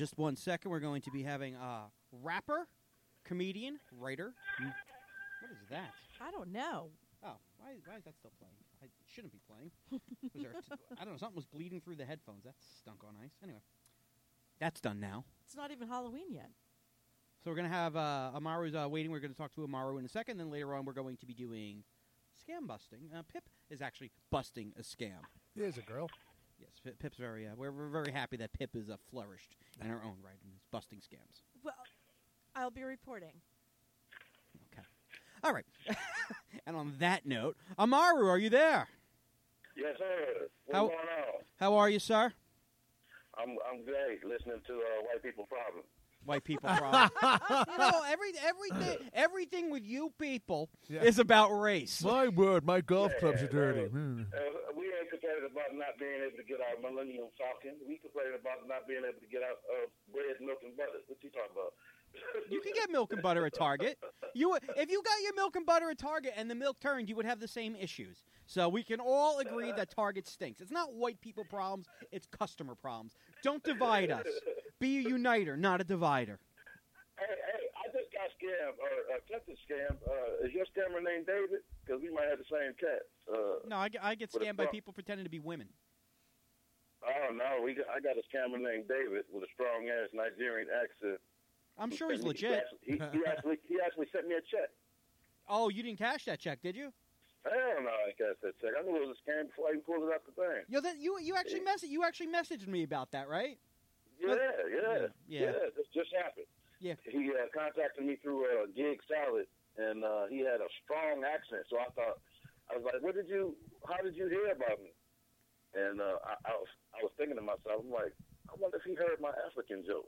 just 1 second, we're going to be having a rapper, comedian, writer. What is that? I don't know. Oh, why is that still playing? It shouldn't be playing. I don't know. Something was bleeding through the headphones. That stunk on ice. Anyway, that's done now. It's not even Halloween yet. So we're going to have Amaru's waiting. We're going to talk to Amaru in a second. Then later on, we're going to be doing scam busting. Pip is actually busting a scam. Here's a girl. Yes, Pip's very. We're very happy that Pip is flourished in her own right and is busting scams. Well, I'll be reporting. Okay. All right. And on that note, Amaru, are you there? Yes, sir. What's going on? How are you, sir? I'm great. Listening to White People Problem. White people problem. Everything with you people is about race. My word, my golf clubs are dirty. We ain't complaining about not being able to get our Millennium Falcon. We complaining about not being able to get our bread, milk, and butter. What you talking about? You can get milk and butter at Target. If you got your milk and butter at Target and the milk turned, you would have the same issues. So we can all agree that Target stinks. It's not white people problems. It's customer problems. Don't divide us. Be a uniter, not a divider. Hey, I just got scammed, or attempted scam. Is your scammer named David? Because we might have the same cat. No, I get scammed by people pretending to be women. Oh, no. I got a scammer named David with a strong-ass Nigerian accent. I'm sure he's legit. He actually sent me a check. Oh, you didn't cash that check, did you? Hell no, I didn't cash that check. I knew it was a scam before I even pulled it out the thing. Yo, you actually messaged me about that, right? Yeah. This just happened. Yeah. He contacted me through Gig Salad, and he had a strong accent. So I was like, how did you hear about me? And I was thinking to myself, I'm like, I wonder if he heard my African joke.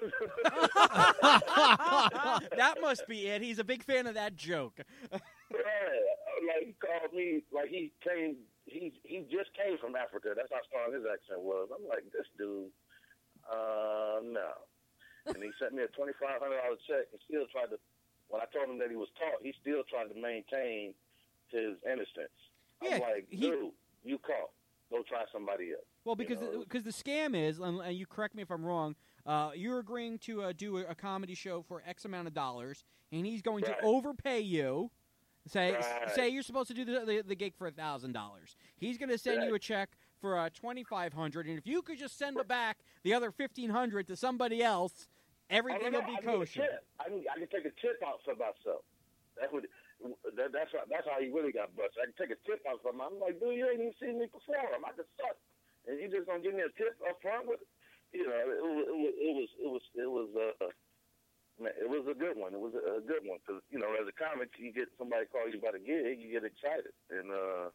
That must be it. He's a big fan of that joke. Yeah, like he called me, like he just came from Africa. That's how strong his accent was. I'm like, this dude, no. And he sent me a $2,500 check and still tried to, when I told him that he was taught, he still tried to maintain his innocence. I'm like, dude, you caught. Go try somebody else. Well, because the scam is, and you correct me if I'm wrong, you're agreeing to do a comedy show for X amount of dollars, and he's going to overpay you. Say you're supposed to do the gig for $1,000. He's going to send you a check for $2,500, and if you could just send back the other $1,500 to somebody else, everything will be kosher. I can take a tip out for myself. That's how he really got busted. I can take a tip out from him. I'm like, dude, you ain't even seen me perform. I could suck, and you just gonna give me a tip up front with it? You know, it was a good one. It was a good one because as a comic, you get somebody call you about a gig, you get excited, and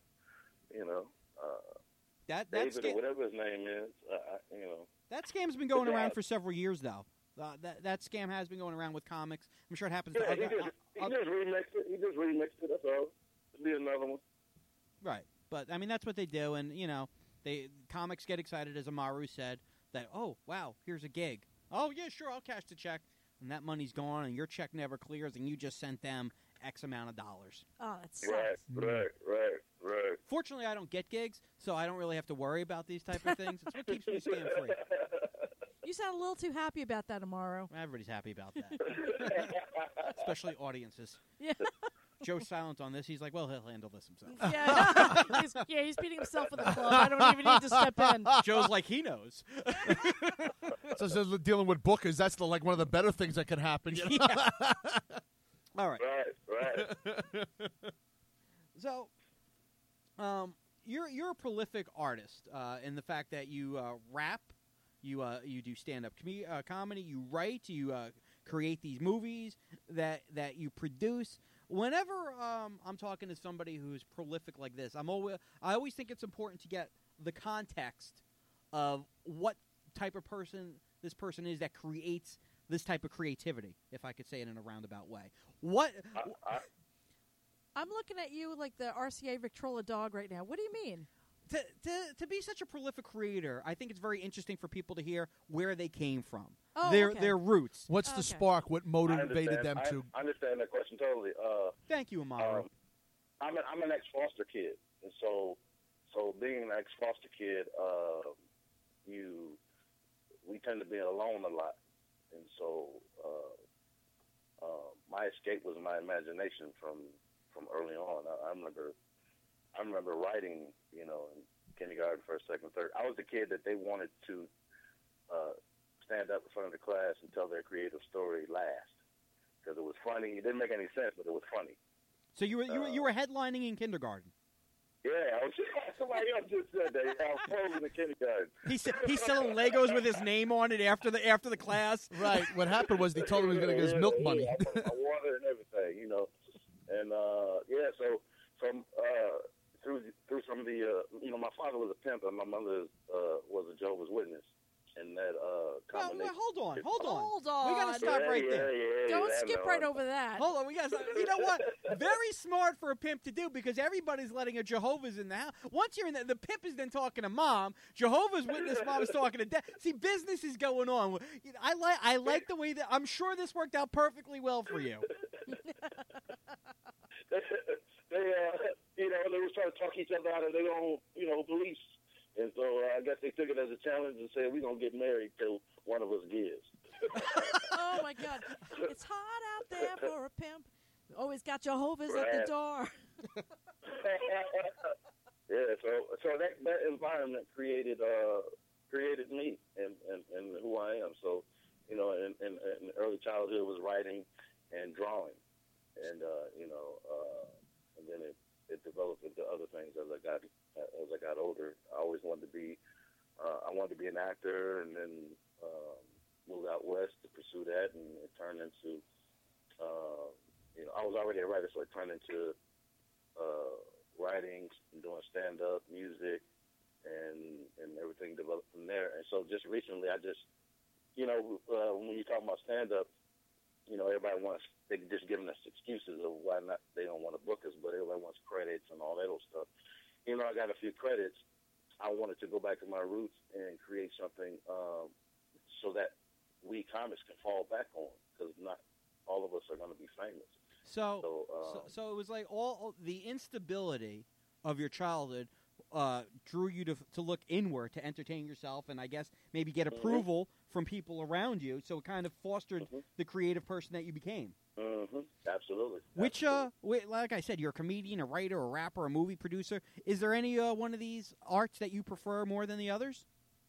David or whatever his name is, that scam's been going around for several years though. That scam has been going around with comics. I'm sure it happens to other. He just remixed it. That's all. It'll be another one. Right, but I mean that's what they do, and comics get excited, as Amaru said, that wow, here's a gig. Oh yeah, sure, I'll cash the check, and that money's gone, and your check never clears, and you just sent them X amount of dollars. Oh, that sucks. Right. Fortunately, I don't get gigs, so I don't really have to worry about these type of things. It's what keeps me scam free. You sound a little too happy about that, Amaro. Everybody's happy about that. Especially audiences. Yeah. Joe's silent on this. He's like, well, he'll handle this himself. Yeah, he's beating himself in the club. I don't even need to step in. Joe's like, he knows. So dealing with bookers, that's one of the better things that can happen. You know? Yeah. All right. Right. So, you're a prolific artist in the fact that you rap. You do stand-up comedy. You write. You create these movies that you produce. Whenever I'm talking to somebody who's prolific like this, I always think it's important to get the context of what type of person this person is that creates this type of creativity, if I could say it in a roundabout way. I'm looking at you like the RCA Victrola dog right now. What do you mean? To be such a prolific creator, I think it's very interesting for people to hear where they came from, Oh, their roots. What's the spark? What motivated them to? I understand that question totally. Thank you, Amaru. I'm an ex-foster kid, and so being an ex-foster kid, we tend to be alone a lot, and so my escape was my imagination from early on. I remember writing, in kindergarten, first, second, third. I was the kid that they wanted to stand up in front of the class and tell their creative story last because it was funny. It didn't make any sense, but it was funny. So you were headlining in kindergarten. Yeah, somebody else just said that. I was posing in kindergarten. He's selling Legos with his name on it after the class. Right. What happened was he told him he was going to get his milk money. My water and everything, And so from through some of the my father was a pimp and my mother was a Jehovah's Witness. And that combination. Well, hold on. We got to stop right there. Don't skip right over that. Hold on, you know what? Very smart for a pimp to do because everybody's letting a Jehovah's in the house. Once you're in the pimp is then talking to mom. Jehovah's Witness mom is talking to dad. See, business is going on. I like the way that I'm sure this worked out perfectly well for you. They were trying to talk each other out of their own, beliefs. And so I guess they took it as a challenge and said, we're going to get married till one of us gives. Oh, my God. It's hot out there for a pimp. Always got Jehovah's at the door. Yeah, so that environment created me and who I am. So, in early childhood was writing and drawing. And, and then it developed into other things as I got older. I always wanted to be an actor, and then moved out west to pursue that, and it turned into I was already a writer, so it turned into writing and doing stand up music, and everything developed from there. And so just recently, when you talk about stand up, everybody they're just giving us excuses of why not they don't want to book us, but everybody wants credits and all that old stuff. I got a few credits. I wanted to go back to my roots and create something so that we comics can fall back on, because not all of us are going to be famous. So it was like all the instability of your childhood drew you to look inward to entertain yourself, and I guess maybe get approval from people around you. So it kind of fostered the creative person that you became. Absolutely. Which, like I said, you're a comedian, a writer, a rapper, a movie producer. Is there any one of these arts that you prefer more than the others?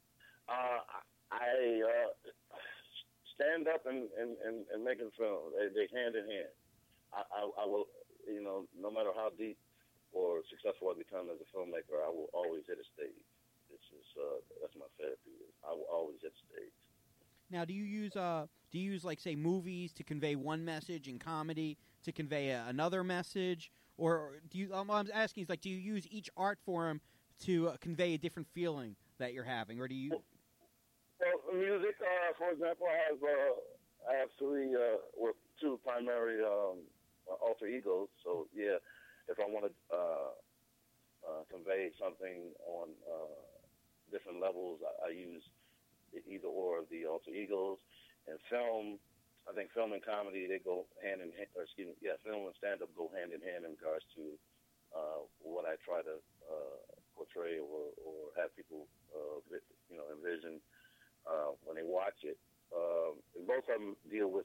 I stand up and making film. They hand in hand. I will, no matter how deep or successful I become as a filmmaker, I will always hit a stage. That's my therapy. I will always hit a stage. Now, do you use like, say, movies to convey one message and comedy to convey another message, or do you? I'm asking is like, do you use each art form to convey a different feeling that you're having, or do you? Well, music, for example, I have two primary alter egos. So yeah, if I want to convey something on different levels, I use either or of the alter egos. And film, I think film and comedy, they go hand in hand, film and stand-up go hand in hand in regards to what I try to portray or have people, envision when they watch it. And both of them deal with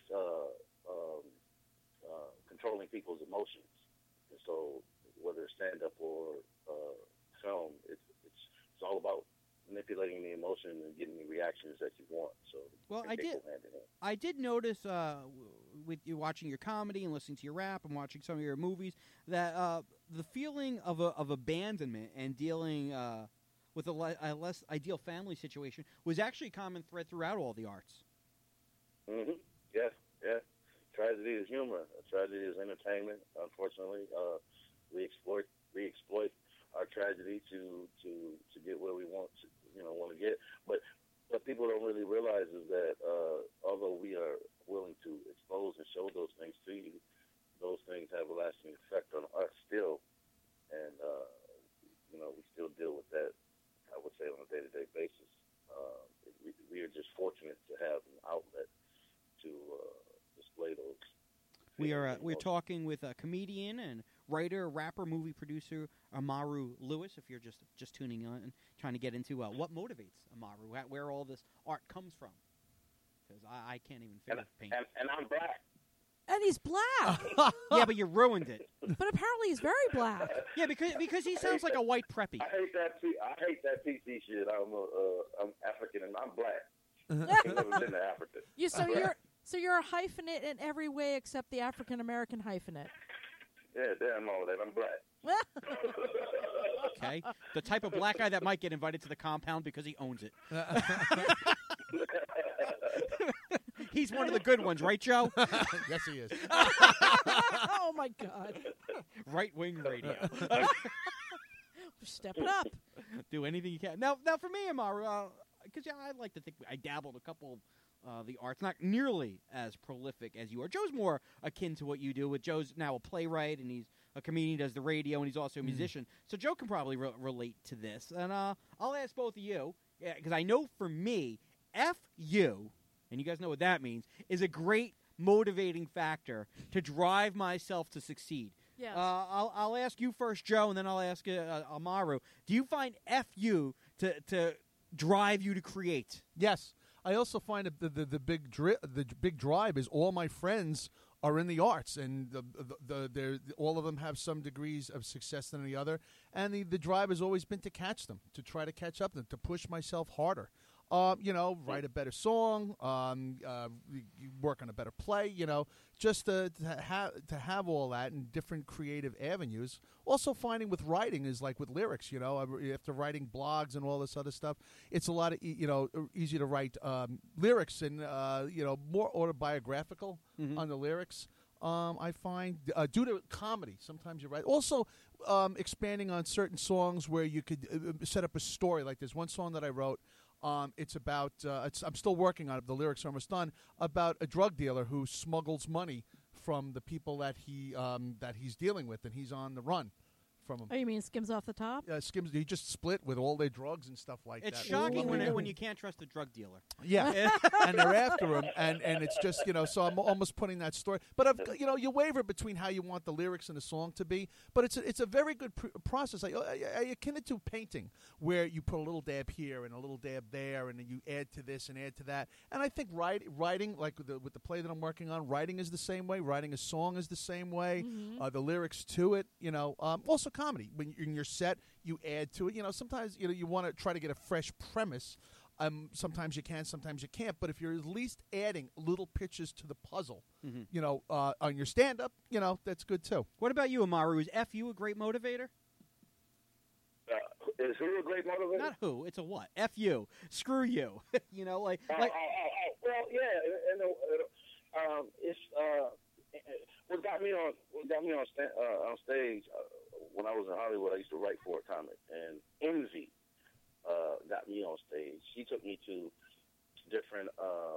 controlling people's emotions. And so whether it's stand-up or film, it's all about manipulating the emotion and getting the reactions that you want. So I did notice with you watching your comedy and listening to your rap and watching some of your movies that the feeling of abandonment and dealing with a less ideal family situation was actually a common thread throughout all the arts. Yeah. Tragedy is humor. Tragedy is entertainment. Unfortunately, we exploit our tragedy to get where we want to get. But what people don't really realize is that although we are willing to expose and show those things to you, those things have a lasting effect on us still, and we still deal with that. I would say on a day-to-day basis. We are just fortunate to have an outlet to display those. We're talking with a comedian and writer, rapper, movie producer Amaru Lewis. If you're just tuning in and trying to get into what motivates Amaru, where all this art comes from, because I can't even figure paint. And I'm black. And he's black. Yeah, but you ruined it. But apparently he's very black. Yeah, because he sounds like a white preppy. I hate that PC shit. I'm African and I'm black. I've never been to Africa. So you're a hyphenate in every way except the African American hyphenate. Yeah, damn all that. I'm black. Okay, the type of black guy that might get invited to the compound because he owns it. He's one of the good ones, right, Joe? Yes, he is. Oh my God! Right-wing radio. Step it up. Do anything you can. Now for me, Amaru, because I like to think I dabbled a couple of the arts, not nearly as prolific as you are. Joe's more akin to what you do. With Joe's now a playwright, and he's a comedian, does the radio, and he's also a musician. So Joe can probably relate to this. And I'll ask both of you, because I know for me, F you, and you guys know what that means, is a great motivating factor to drive myself to succeed. Yes. I'll ask you first, Joe, and then I'll ask Amaru. Do you find F you to drive you to create? Yes. I also find that the big drive is all my friends are in the arts, and all of them have some degrees of success than the other. And the drive has always been to catch them, to try to catch up, to push myself harder. Write a better song, work on a better play, just to have all that in different creative avenues. Also finding with writing is like with lyrics, after writing blogs and all this other stuff, it's a lot of, easy to write lyrics and, more autobiographical on the lyrics. I find due to comedy, sometimes you write. Also, expanding on certain songs where you could set up a story. Like there's one song that I wrote. It's about. I'm still working on it. The lyrics are almost done. About a drug dealer who smuggles money from the people that he's dealing with, and he's on the run from them. Oh, you mean skims off the top? Skims. He just split with all their drugs and stuff like It's that. shocking when you can't trust a drug dealer. Yeah, and they're after him, and it's just so I'm almost putting that story. But you waver between how you want the lyrics and the song to be. But it's a very good process. I akin it to painting, where you put a little dab here and a little dab there, and then you add to this and add to that. And I think writing, like with the play that I'm working on, writing is the same way. Writing a song is the same way. Mm-hmm. The lyrics to it, also comedy. When you're in your set, you add to it. Sometimes you want to try to get a fresh premise. Sometimes you can, sometimes you can't. But if you're at least adding little pieces to the puzzle, on your stand-up, that's good too. What about you, Amaru? Is F you a great motivator? Is who a great motivator? Not who. It's a what? F you. Screw you. Well, yeah. It's what got me on stage. When I was in Hollywood, I used to write for a comic, and Envy got me on stage. She took me to different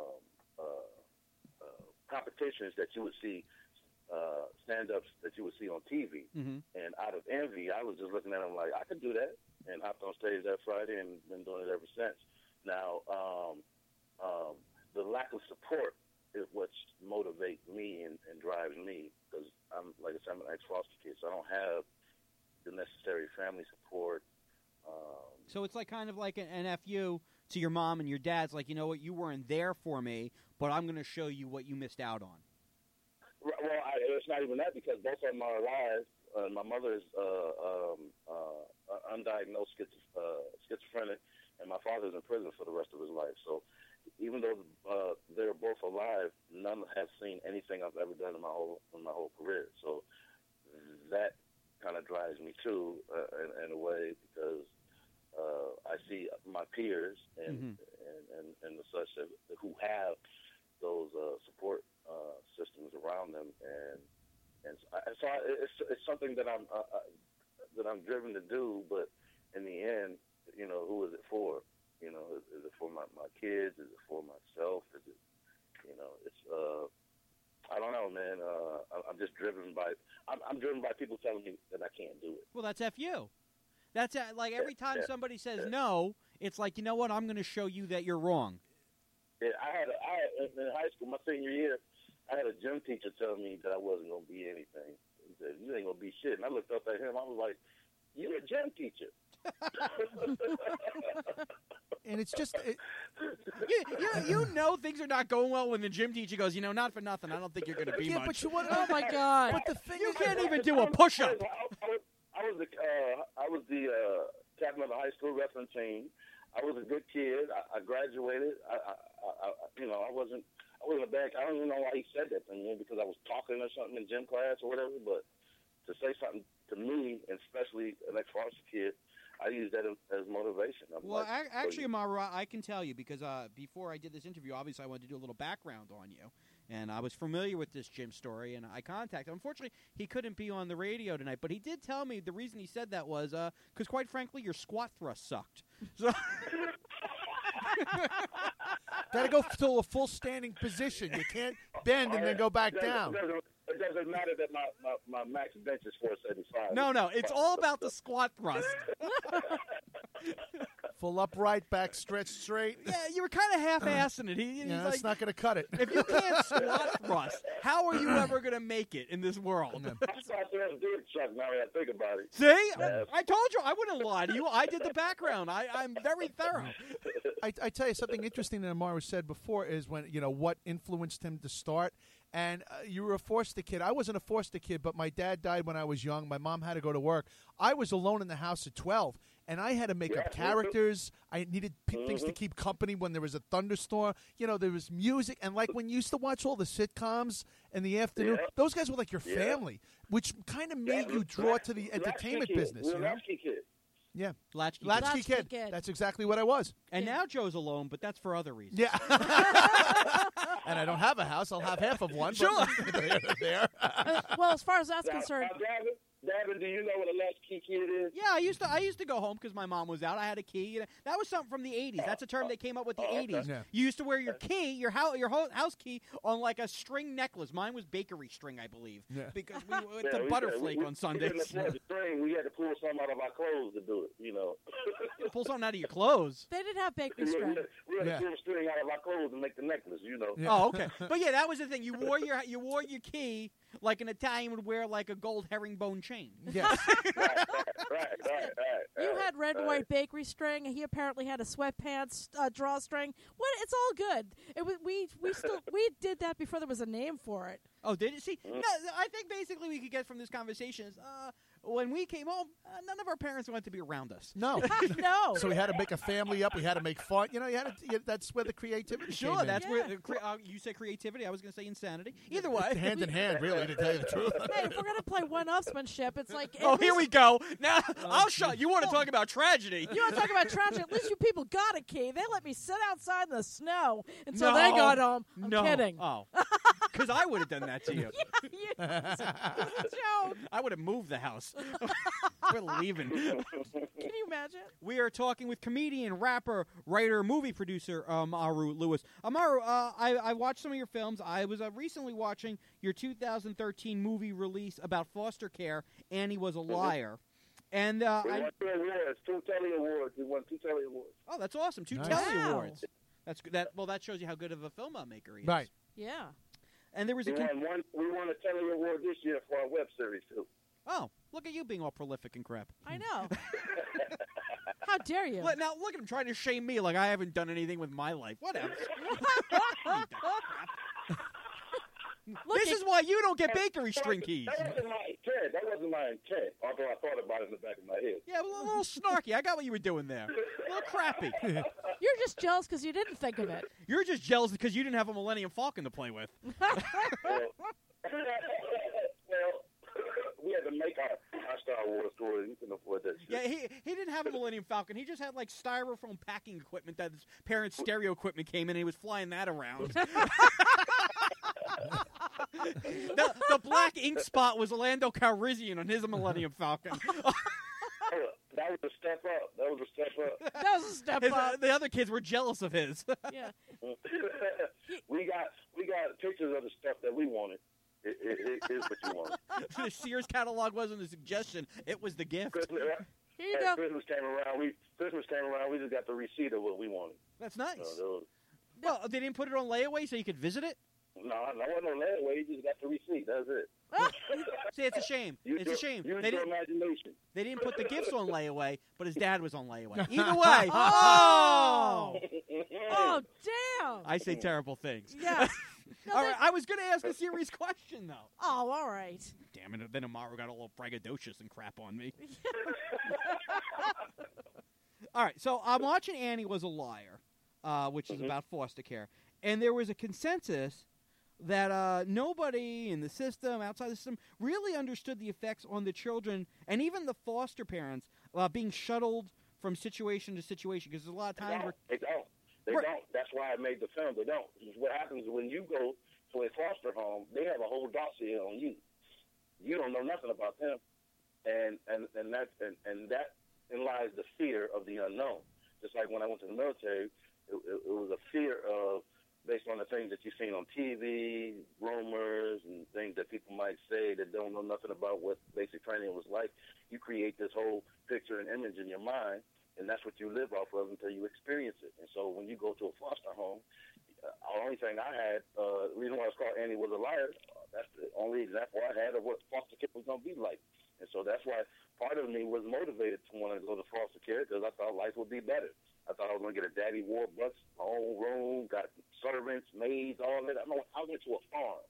competitions that you would see, stand-ups that you would see on TV. Mm-hmm. And out of envy, I was just looking at them like, I could do that, and hopped on stage that Friday and been doing it ever since. Now, the lack of support is what motivates me and drives me, because I'm an ex-foster kid, so I don't have the necessary family support. So it's kind of like an FU to your mom and your dad's, like, you know what, you weren't there for me, but I'm going to show you what you missed out on. Well, it's not even that, because both of them are alive. My mother is undiagnosed schizophrenic, and my father's in prison for the rest of his life. So even though they're both alive, none have seen anything I've ever done in my whole career. So that kind of drives me too, in a way, because I see my peers and the such who have those support systems around them, and so it's something that I'm driven to do. But in the end, who is it for? Is it for my kids? Is it for myself? Is it, it's I don't know, man. I'm just driven by. I'm driven by people telling me that I can't do it. Well, that's FU. That's like every time somebody says no, it's like, you know what? I'm going to show you that you're wrong. Yeah, I had in high school, my senior year, I had a gym teacher tell me that I wasn't going to be anything. said, "You ain't gonna be shit." And I looked up at him. I was like, "You're a gym teacher." And it's just You know things are not going well when the gym teacher goes, not for nothing. I don't think you're going to be much. but you want. Oh my God! But the thing You is, can't even do a push-up. I was the captain of the high school wrestling team. I was a good kid. I graduated. I wasn't a bad. I don't even know why he said that to me, because I was talking or something in gym class or whatever. But to say something to me, and especially an ex-varsity kid, I use that as motivation. Well, actually, Amaru, I can tell you, because before I did this interview, obviously I wanted to do a little background on you. And I was familiar with this gym story, and I contacted him. Unfortunately, he couldn't be on the radio tonight, but he did tell me the reason he said that was because, quite frankly, your squat thrust sucked. So got to go to a full standing position. You can't bend and then go back down. It doesn't matter that my max bench is 475. No, it's all about the squat thrust. Full upright, back stretched straight. Yeah, you were kind of half-assing it. He's That's like, not going to cut it. if you can't squat thrust, how are you ever going to make it in this world? I thought there was good, Chuck, now that I think about it. See? I told you I wouldn't lie to you. I did the background. I'm very thorough. I tell you, something interesting that Amaru said before is when, what influenced him to start. And you were a foster kid. I wasn't a foster kid, but my dad died when I was young. My mom had to go to work. I was alone in the house at 12, and I had to make up characters. I needed things to keep company when there was a thunderstorm. There was music. And like when you used to watch all the sitcoms in the afternoon, those guys were like your family, which kind of made you draw to the entertainment business. Latchkey kid. Yeah. Latchkey kid. That's exactly what I was. And now Joe's alone, but that's for other reasons. Yeah. And I don't have a house. I'll have half of one. Sure. There. Well, as far as that's concerned, Davin, do you know what a latchkey kid is? Yeah, I used to go home because my mom was out. I had a key. That was something from the 80s. That's a term they came up with the 80s. Yeah. You used to wear your key, your house key, on like a string necklace. Mine was bakery string, I believe, because we went to Butterflake on Sundays. We had to pull some out of our clothes to do it, Pull something out of your clothes. they didn't have bakery string. We had to pull a string out of our clothes and make the necklace, Yeah. Oh, okay. But yeah, that was the thing. You wore your key like an Italian would wear like a gold herringbone chain. Yes. Right. You had red and white bakery string. He apparently had a sweatpants drawstring. What? It's all good. It was, we did that before there was a name for it. Oh, did it? See, no, I think basically we could get from this conversation is when we came home, none of our parents wanted to be around us. No. No. So we had to make a family up. We had to make fun. That's where the creativity came Sure, in. that's where you say creativity. I was going to say insanity. Either way, hand in hand, really, to tell you the truth. Hey, if we're gonna play one-upsmanship, it's like. Here we go. Now I'll shut. You want to talk about tragedy? You want to talk about tragedy? At least you people got a key. They let me sit outside in the snow until they got home. I'm kidding. Oh, because I would have done that to you. It's a joke. I would have moved the house. We're leaving. Can you imagine? We are talking with comedian, rapper, writer, movie producer Amaru Lewis. Amaru, I watched some of your films. I was recently watching your 2013 movie release about foster care, Annie Was a Liar. And we won 2 awards, 2 Telly Awards. We won 2 Telly Awards. Oh, that's awesome. 2 Nice. Telly Wow. Awards. That's good. That shows you how good of a filmmaker he is. Right. Yeah. And there was We won a Telly Award this year for our web series, too. Oh, look at you being all prolific and crap. I know. How dare you? Now look at him trying to shame me like I haven't done anything with my life. Whatever. This is why you don't get bakery string keys. That wasn't my intent, although I thought about it in the back of my head. Yeah, a little snarky. I got what you were doing there. A little crappy. You're just jealous because you didn't think of it. You're just jealous because you didn't have a Millennium Falcon to play with. Well, we had to make our Star Wars story. We couldn't afford that shit. Yeah, he didn't have a Millennium Falcon. He just had like styrofoam packing equipment that his parents' stereo equipment came in, and he was flying that around. The black ink spot was Lando Calrissian on his Millennium Falcon. That was a step up. That That was a step up. The other kids were jealous of his. Yeah. we got pictures of the stuff that we wanted. It is what you wanted. The Sears catalog wasn't a suggestion; it was the gift. Christmas, Here you go. Christmas came around. We just got the receipt of what we wanted. That's nice. So Well, they didn't put it on layaway so you could visit it. No, I wasn't on layaway. You just got the receipt. That's it. See, it's a shame. Use It's a shame. Use They your didn't, imagination. they didn't put the gifts on layaway, but his dad was on layaway. Either way. Oh! Oh, damn! I say terrible things. Yes. No, All right, I was going to ask a serious question, though. Oh, all right. Damn it, then Amaro got a little braggadocious and crap on me. All right, so I'm watching Annie Was a Liar, which is about foster care. And there was a consensus that nobody in the system, outside the system, really understood the effects on the children and even the foster parents being shuttled from situation to situation. Because there's a lot of times where... They don't. They Right. don't. That's why I made the film. They don't. What happens when you go to a foster home, they have a whole dossier on you. You don't know nothing about them. And that in lies the fear of the unknown. Just like when I went to the military, it was a fear of, based on the things that you've seen on TV, rumors, and things that people might say that don't know nothing about what basic training was like. You create this whole picture and image in your mind, and that's what you live off of until you experience it. And so when you go to a foster home, the only thing I had, the reason why it's called Annie Was a Liar, that's the only example I had of what foster care was going to be like. And so that's why part of me was motivated to want to go to foster care, because I thought life would be better. I thought I was going to get a daddy Warbucks, my own room, got servants, maids, all that. I went to a farm.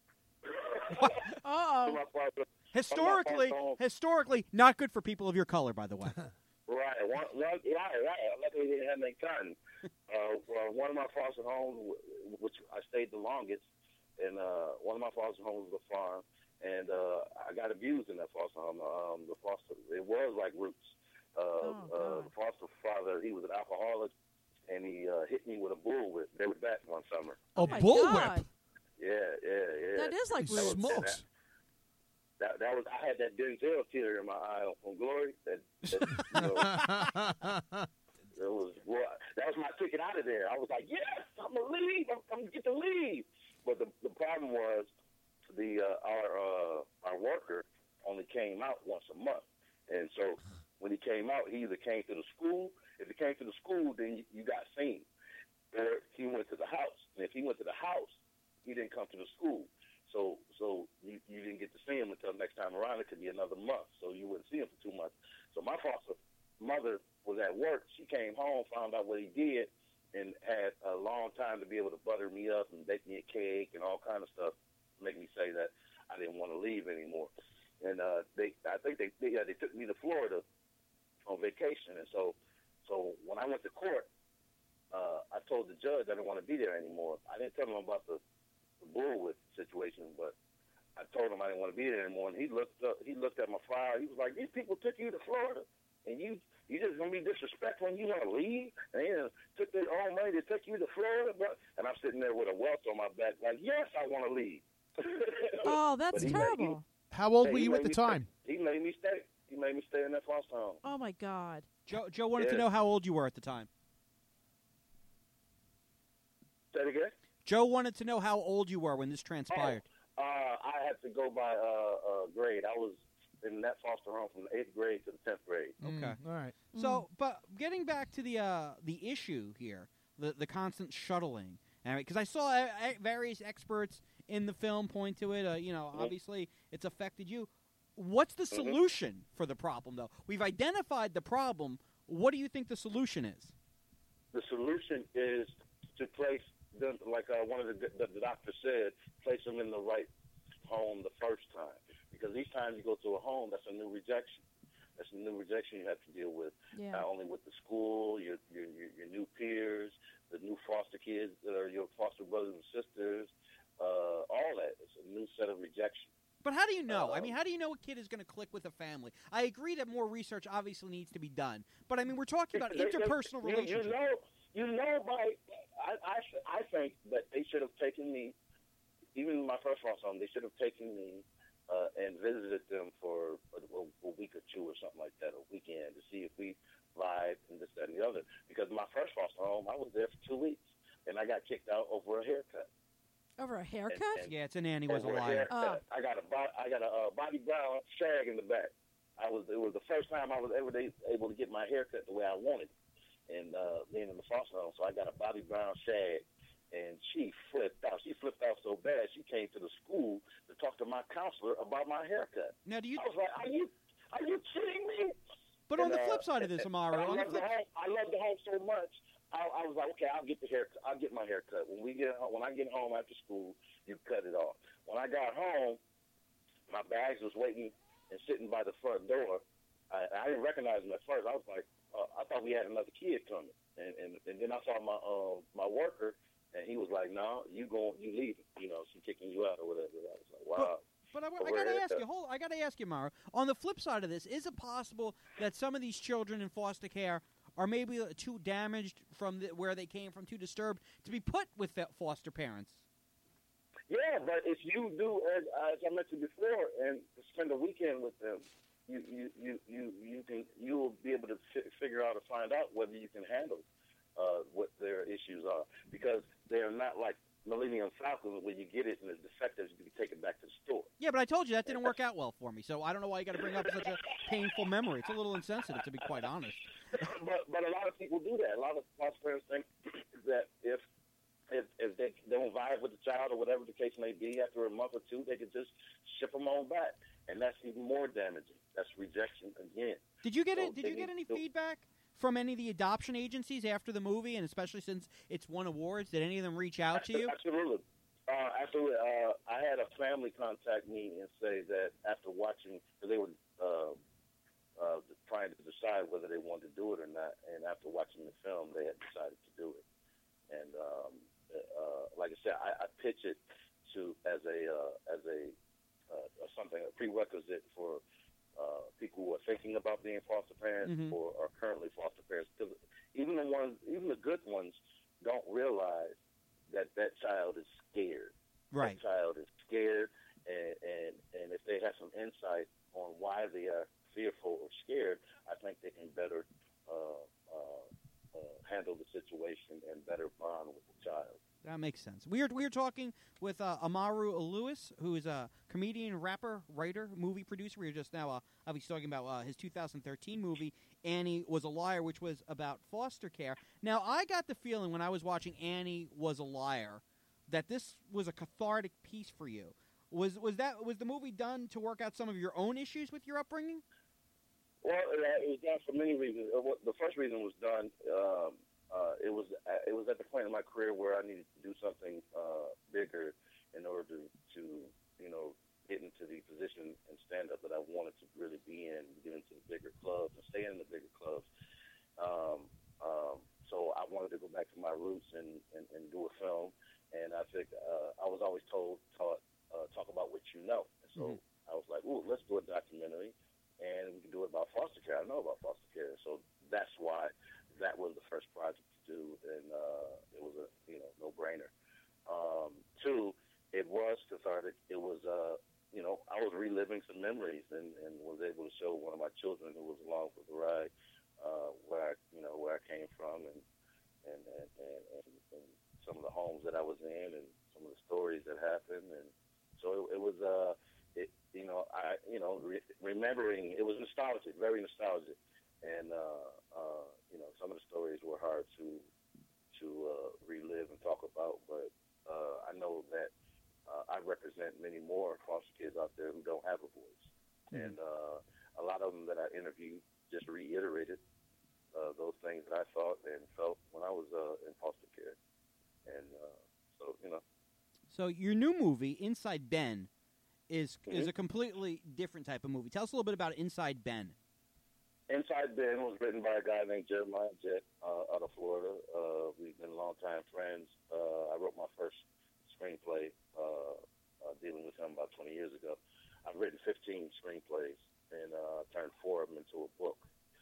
Uh-oh. Historically, not good for people of your color, by the way. Right. Luckily, they didn't have any cotton. One of my foster homes, which I stayed the longest, and one of my foster homes was a farm, and I got abused in that foster home. It was like Roots. The foster father, he was an alcoholic, and he hit me with a bullwhip very back one summer. Oh, my God. Yeah. That is like Roots. Smokes. That was, I had that Denzel tear in my eye from Glory. That was my ticket out of there. I was like, yes, I'm gonna leave. I'm gonna get to leave. But the problem was, our worker only came out once a month, and so when he came out, he either came to the school. If he came to the school, then you got seen, or he went to the house. And if he went to the house, he didn't come to the school. So you didn't get to see him until next time around. It could be another month, so you wouldn't see him for 2 months. So my foster mother was at work. She came home, found out what he did, and had a long time to be able to butter me up and bake me a cake and all kind of stuff to make me say that I didn't want to leave anymore. And I think they took me to Florida on vacation. And so when I went to court, I told the judge I didn't want to be there anymore. I didn't tell him about the bullwhip situation, but I told him I didn't want to be there anymore. And he looked at my file. He was like, "These people took you to Florida, and you just gonna be disrespectful and you want to leave? And they took their own money to take you to Florida, bro." And I'm sitting there with a welt on my back, like, "Yes, I want to leave." Oh, that's terrible. How old were you at the time? He made me stay. He made me stay in that foster home. Oh, my God. Joe wanted to know how old you were at the time. Say it again? Joe wanted to know how old you were when this transpired. I had to go by grade. I was in that foster home from the 8th grade to the 10th grade. Okay. All right. So, but getting back to the issue here, the constant shuttling, because I saw various experts in the film point to it. Obviously it's affected you. What's the solution for the problem, though? We've identified the problem. What do you think the solution is? The solution is to place them, like one of the doctor said, place them in the right home the first time. Because each time you go to a home, that's a new rejection. That's a new rejection you have to deal with. Yeah. Not only with the school, your new peers, the new foster kids, your foster brothers and sisters, all that. It's a new set of rejection. But how do you know? I mean, how do you know a kid is going to click with a family? I agree that more research obviously needs to be done. But, I mean, we're talking about interpersonal relationships. You know, I think that they should have taken me, even in my first foster home, they should have taken me and visited them for a week or two or something like that, a weekend, to see if we vibed and this, that, and the other. Because my first foster home, I was there for 2 weeks, and I got kicked out over a haircut. Over a haircut? Yeah, it's an Annie Was a Liar. I got a Bobby Brown shag in the back. It was the first time I was ever able to get my haircut the way I wanted, and being in the foster home. So I got a Bobby Brown shag, and she flipped out. She flipped out so bad she came to the school to talk to my counselor about my haircut. Now, do you? I was like, are you kidding me? But on the flip side of this, Amaru, I love the home so much. I was like, okay, I'll get my hair cut. When I get home after school, you cut it off. When I got home, my bags was waiting and sitting by the front door. I didn't recognize them at first. I was like, I thought we had another kid coming. And then I saw my worker, and he was like, no, you leaving. You know, she's kicking you out or whatever. I was like, wow. But I got to ask you, Mara. On the flip side of this, is it possible that some of these children in foster care are maybe too damaged from where they came from, too disturbed, to be put with foster parents? Yeah, but if you do, as I mentioned before, and spend a weekend with them, you'll be able to figure out or find out whether you can handle what their issues are, because they are not like Millennium Falcon, where you get it and it's defective, you can take it back to the store. Yeah, but I told you that didn't work out well for me, so I don't know why you got to bring up such a painful memory. It's a little insensitive, to be quite honest. But a lot of people do that. A lot of foster parents think that if they don't vibe with the child or whatever the case may be, after a month or two, they can just ship them on back, and that's even more damaging. That's rejection again. Did you get any feedback from any of the adoption agencies after the movie, and especially since it's won awards? Did any of them reach out to you? Absolutely. Absolutely. I had a family contact me and say that after watching, because they were trying to decide whether they wanted to do it or not, and after watching the film, they had decided to do it. And like I said, I pitch it as a prerequisite for people who are thinking about being foster parents or are currently foster parents. Because even the good ones don't realize that child is scared. Right. That child is scared, and if they have some insight on why they are fearful or scared, I think they can better handle the situation and better bond with the child. That makes sense. We are talking with Amaru Lewis, who is a comedian, rapper, writer, movie producer. We were just now obviously talking about his 2013 movie, Annie Was a Liar, which was about foster care. Now, I got the feeling when I was watching Annie Was a Liar that this was a cathartic piece for you. Was the movie done to work out some of your own issues with your upbringing? Well, it was done for many reasons. The first reason was done. It was at the point in my career where I needed to do something bigger in order to get into the position and stand up that I wanted to really be in, get into the bigger clubs and stay in the bigger clubs. So I wanted to go back to my roots and do a film. And I think I was always taught talk about what you know. And so I was like, ooh, let's do a documentary, and we can do it about foster care. I know about foster care, so that's why that was the first project to do, and it was a no-brainer. Two, it was cathartic. It was I was reliving some memories and was able to show one of my children who was along for the ride where I came from and some of the homes that I was in and some of the stories that happened, and so it was remembering. It was nostalgic, very nostalgic, and some of the stories were hard to relive and talk about, but I know that I represent many more foster kids out there who don't have a voice, and a lot of them that I interviewed just reiterated those things that I thought and felt when I was in foster care, and So your new movie, Inside Ben, is a completely different type of movie. Tell us a little bit about Inside Ben. Inside Ben was written by a guy named Jeremiah Jett out of Florida. We've been longtime friends. I wrote my first screenplay dealing with him about 20 years ago. I've written 15 screenplays and turned 4 of them into a book.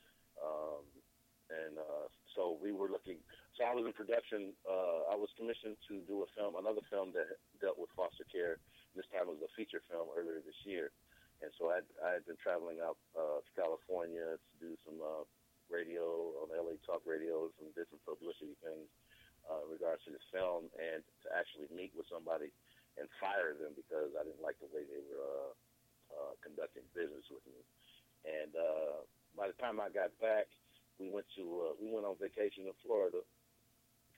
So we were looking. So I was in production. I was commissioned to do another film that dealt with foster care. This time it was a feature film earlier this year. And so I had been traveling out to California to do some radio on LA Talk Radio, some different publicity things in regards to this film, and to actually meet with somebody and fire them because I didn't like the way they were conducting business with me. And by the time I got back, we went on vacation in Florida,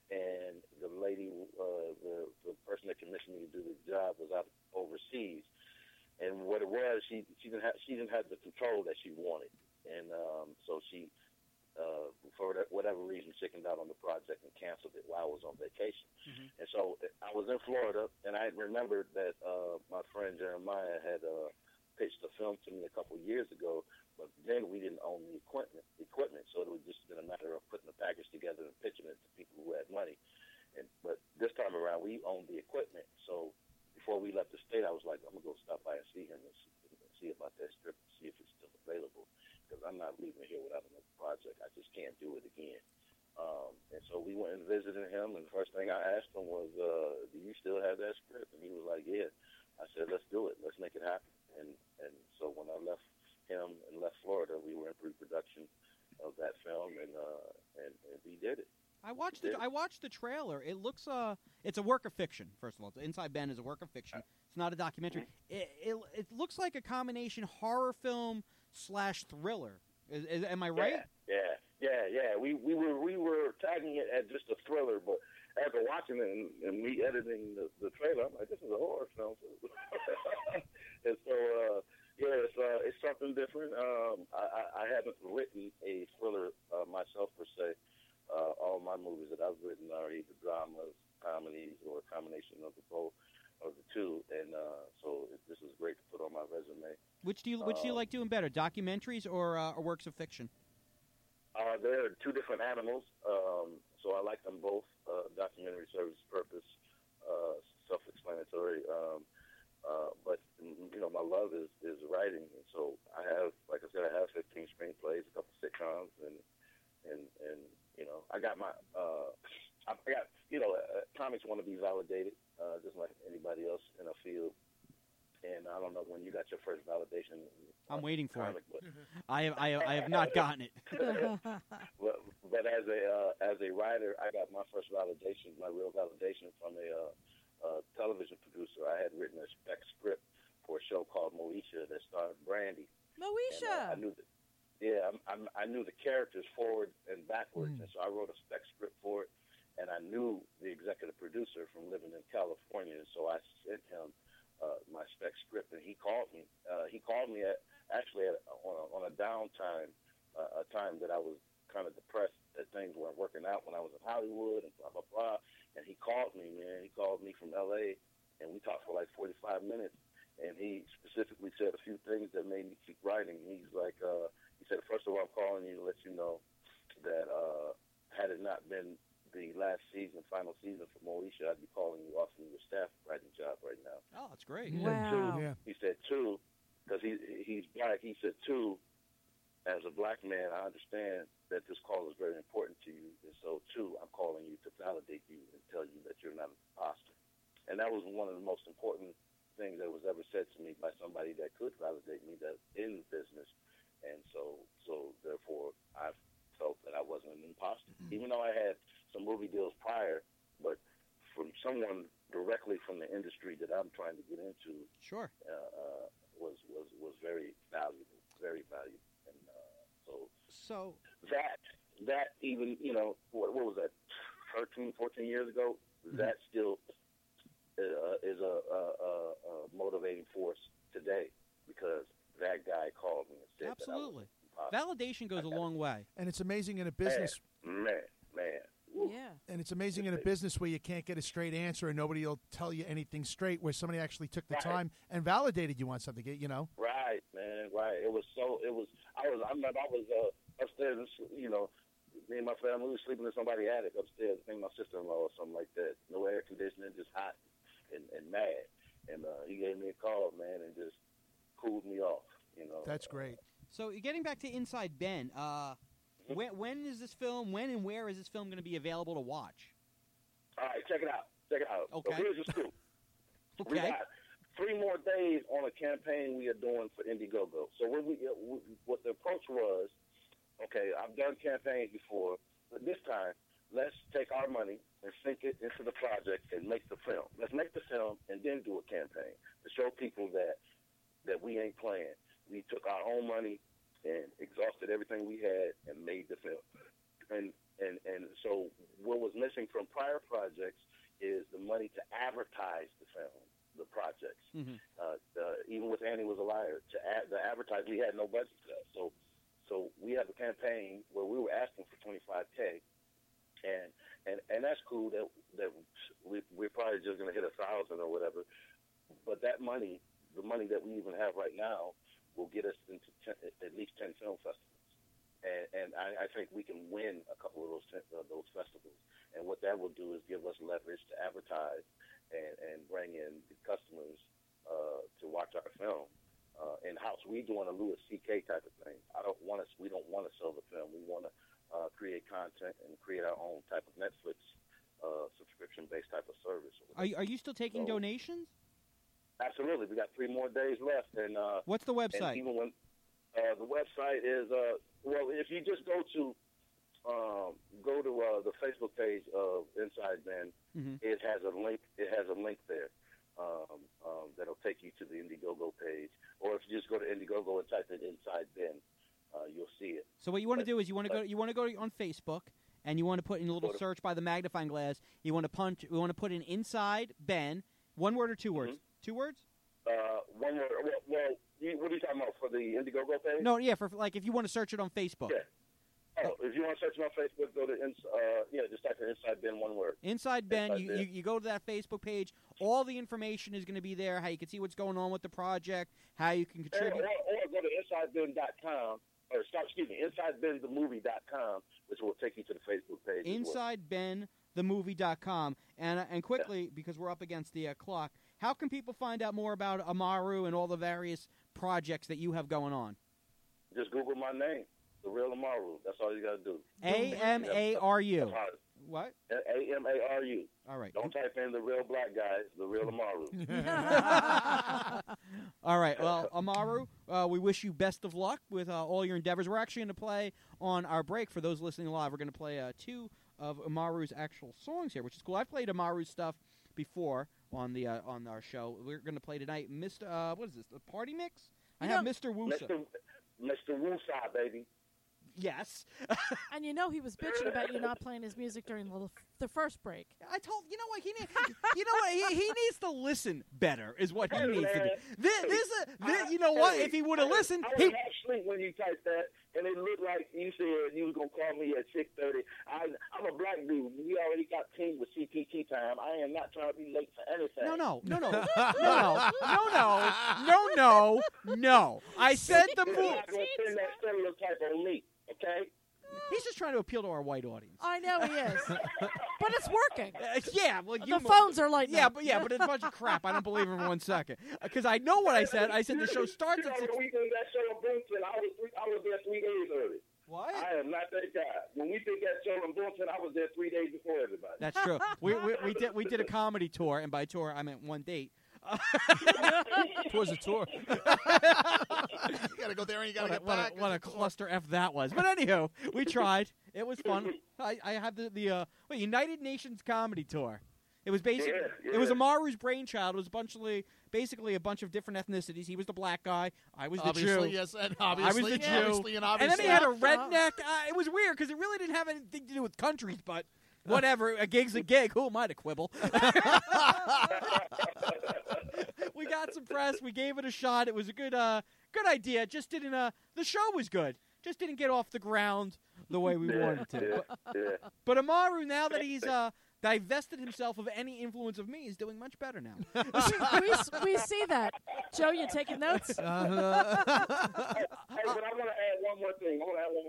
and the lady, the person that commissioned me to do the job was out overseas. And what it was, she didn't have the control that she wanted, and so she, for whatever reason, chickened out on the project and canceled it while I was on vacation. Mm-hmm. And so I was in Florida, and I remembered that my friend Jeremiah had pitched a film to me a couple years ago, but then we didn't own the equipment, so it was just been a matter of putting the package together and pitching it to people who had money. But this time around, we owned the equipment, so before we left the state, I was like, I'm going to go stop by and see him and see about that strip and see if it's still available, because I'm not leaving here without another project. I just can't do it again. And so we went and visited him, and the first thing I asked him was, do you still have that script? And he was like, yeah. I said, let's do it. Let's make it happen. And so when I left him and left Florida, we were in pre-production of that film, and we did it. I watched the trailer. It looks it's a work of fiction. First of all, Inside Ben is a work of fiction. It's not a documentary. It looks like a combination horror film / thriller. Am I right? Yeah. We were tagging it as just a thriller, but after watching it and me editing the trailer, I'm like, this is a horror film. And so it's something different. I haven't written a thriller myself per se. All my movies that I've written are either dramas, comedies, or a combination of the both of the two. And so this is great to put on my resume. Which do you like doing better, documentaries or works of fiction? They're two different animals, so I like them both. Documentary serves purpose, self-explanatory. But my love is writing, and so I have, like I said, I have 15 screenplays, a couple sitcoms, and I got my comics want to be validated, just like anybody else in a field. And I don't know when you got your first validation. I'm waiting for comic, it. I have not gotten it. but as a writer, I got my first validation, my real validation, from a television producer. I had written a spec script for a show called Moesha that starred Brandy. Moesha. And, I knew the characters forward and backwards, and so I wrote a spec script for it. And I knew the executive producer from living in California, and so I sent him my spec script, and he called me. He called me on a downtime, a time that I was kind of depressed that things weren't working out when I was in Hollywood and blah blah blah. And he called me, man. He called me from L.A. and we talked for like 45 minutes. And he specifically said a few things that made me keep writing. He's like, he said, first of all, I'm calling you to let you know that had it not been the last season, final season for Moesha, I'd be calling you offering your staff writing job right now. Oh, that's great. Wow. He said, two, because he's black. He said, two, as a black man, I understand that this call is very important to you. And so, two, I'm calling you to validate you and tell you that you're not an imposter. And that was one of the most important things that was ever said to me by somebody that could validate me that in business. And so therefore, I felt that I wasn't an imposter, even though I had some movie deals prior, but from someone directly from the industry that I'm trying to get into, sure, was very valuable, very valuable. And so that even, what was that, 13, 14 years ago, that still is a motivating force today, because that guy called me and said absolutely. That I was Validation goes a long way. And it's amazing in a business. Man. Yeah. And it's amazing in a business where you can't get a straight answer and nobody will tell you anything straight, where somebody actually took the time and validated you on something, Right, man, right. I was upstairs, me and my family was sleeping in somebody's attic upstairs. I think my sister-in-law or something like that. No air conditioning, just hot and mad. And he gave me a call, man, and just cooled me off, That's great. So getting back to Inside Ben, when is this film, when and where is this film going to be available to watch? All right, check it out. Okay. So here's the scoop. Okay. We got 3 more days on a campaign we are doing for Indiegogo. So what the approach was, okay, I've done campaigns before, but this time, let's take our money and sink it into the project and make the film. Let's make the film and then do a campaign to show people that we ain't playing. We took our own money and exhausted everything we had and made the film. And so what was missing from campaign where we were asking for $25K, and that's cool. That we're probably just going to hit 1,000 or whatever. But that money, the money that we even have right now, will get us into at least 10 film festivals. And I think we can win a couple of those festivals. And what that will do is give us leverage to advertise and bring in the customers to watch our film in-house. We're doing a Louis C.K. type of thing. We don't want to sell the film. We want to create content and create our own type of Netflix subscription-based type of service. Are you still taking donations? Absolutely. We got 3 more days left. And what's the website? And even when the website is well, if you just go to the Facebook page of Inside Ben, it has a link. It has a link there that'll take you to the Indiegogo page. Or if you just go to Indiegogo and type in Inside Ben, you'll see it. So what you want to do is you want to go on Facebook and you want to put in a little search by the magnifying glass. You want to put in Inside Ben, 1 word or 2 words? 2 words? 1 word. Well, what are you talking about, for the Indiegogo page? No, yeah, for if you want to search it on Facebook. Yeah. Oh, if you want to search it on Facebook, go to just type in Inside Ben, 1 word. Inside Ben. You go to that Facebook page. All the information is going to be there. How you can see what's going on with the project. How you can contribute. Or go to InsideBen.com. Or InsideBenTheMovie.com, which will take you to the Facebook page. InsideBenTheMovie.com. And quickly, because we're up against the clock, how can people find out more about Amaru and all the various projects that you have going on? Just Google my name, The Real Amaru. That's all you got to do. AMARU. What? AMARU. All right. Don't type in The Real Black Guys, The Real Amaru. All right. Well, Amaru, we wish you best of luck with all your endeavors. We're actually going to play on our break. For those listening live, we're going to play 2 of Amaru's actual songs here, which is cool. I've played Amaru's stuff before on our show. We're going to play tonight, Mr. What is this? The Party Mix? I have Mr. Woosa. Mr. Woosa, baby. Yes. And he was bitching about you not playing his music during the first break. I told you know what he needs to listen better is what he needs to do. If he would have listened, I was actually when you typed that, and it looked like you said you was gonna call me at 6:30. I'm a black dude. We already got teamed with CPT time. I am not trying to be late for anything. No. I said the move. Not gonna send that stereotype on me. Okay? He's just trying to appeal to our white audience. I know he is, but it's working. The phones are lighting up. But it's a bunch of crap. I don't believe him for 1 second because I know what I said. I said the show starts at 6. We did that show in Boomton. I was there 3 days early. What? I am not that guy. When we did that show in Boomton, I was there 3 days before everybody. That's true. We did a comedy tour, and by tour I meant 1 date. Tour's a tour. You got to go there and you got to get back. What a cluster F that was. But anyhow, we tried. It was fun. I had the United Nations comedy tour. It was basically it was Amaru's brainchild. It was basically a bunch of different ethnicities. He was the black guy. I was the Jew. Yes, and obviously, I was the Jew. Obviously. And then he had a redneck. It was weird because it really didn't have anything to do with countries, but whatever. A gig's a gig. Who am I to quibble? We got some press. We gave it a shot. It was a good idea. Just didn't. The show was good. Just didn't get off the ground the way we wanted to. But Amaru, now that he's divested himself of any influence of me, is doing much better now. we see that. Joe, you taking notes? Hey, but I want to add one more thing.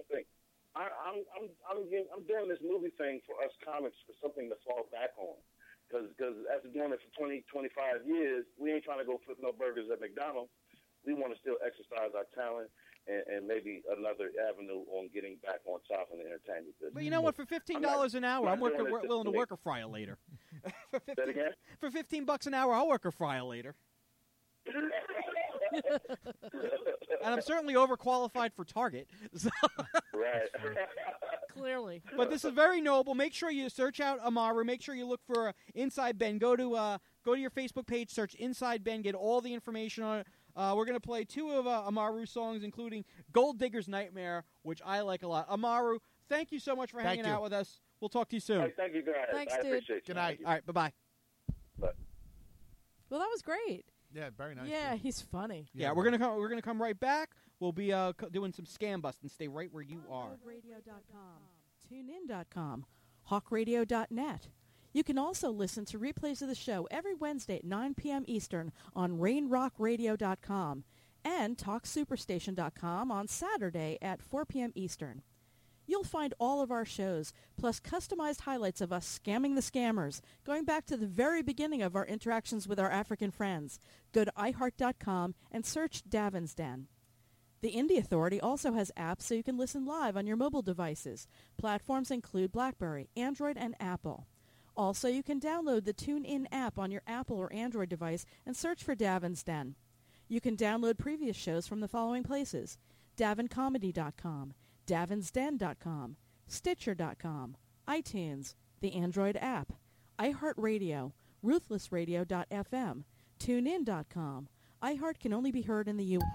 I'm doing this movie thing for us comics for something to fall back on. Because after doing it for 20, 25 years, we ain't trying to go flip no burgers at McDonald's. We want to still exercise our talent and maybe another avenue on getting back on top in the entertainment business. But you know what? For $15 an hour, I'm willing to work a fry later. For $15 an hour, I'll work a fry later. And I'm certainly overqualified for Target. So. Right. Clearly. But this is very noble. Make sure you search out Amaru. Make sure you look for Inside Ben. Go to your Facebook page, search Inside Ben, get all the information on it. We're going to play 2 of Amaru's songs, including Gold Digger's Nightmare, which I like a lot. Amaru, thank you so much for hanging out with us. We'll talk to you soon. Hey, thank you, guys. Thanks, I dude. appreciate you. Good night. All right, bye-bye. Bye. Well, that was great. Yeah, very nice. Yeah, he's funny. Yeah, we're gonna come right back we'll be doing some scam busting. Stay right where you are. Radio.com, TuneIn.com, HawkRadio.net. You can also listen to replays of the show every Wednesday at 9 p.m. Eastern on RainRockRadio.com and TalkSuperstation.com on Saturday at 4 p.m. Eastern. You'll find all of our shows, plus customized highlights of us scamming the scammers, going back to the very beginning of our interactions with our African friends. Go to iHeart.com and search Davin's Den. The Indie Authority also has apps so you can listen live on your mobile devices. Platforms include BlackBerry, Android, and Apple. Also, you can download the TuneIn app on your Apple or Android device and search for Davin's Den. You can download previous shows from the following places: DavinComedy.com, DavinsDen.com, Stitcher.com, iTunes, the Android app, iHeartRadio, RuthlessRadio.fm, TuneIn.com. iHeart can only be heard in the U.S.